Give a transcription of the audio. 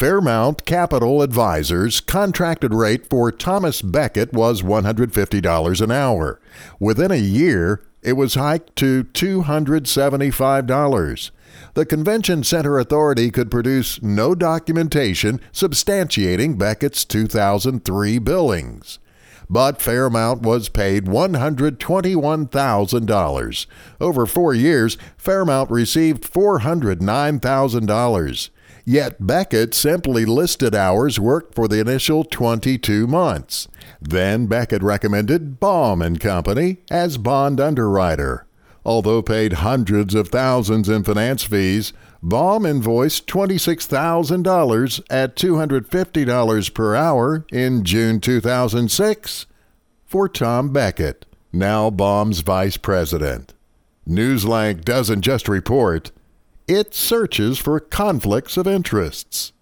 Fairmount Capital Advisors' contracted rate for Thomas Becket was $150 an hour. Within a year, it was hiked to $275. The Convention Center Authority could produce no documentation substantiating Becket's 2003 billings. But Fairmount was paid $121,000. Over 4 years, Fairmount received $409,000. Yet Becket simply listed hours worked for the initial 22 months. Then Becket recommended Baum & Company as bond underwriter. Although paid hundreds of thousands in finance fees, Baum invoiced $26,000 at $250 per hour in June 2006 for Tom Becket, now Baum's vice president. Newslank doesn't just report, it searches for conflicts of interests.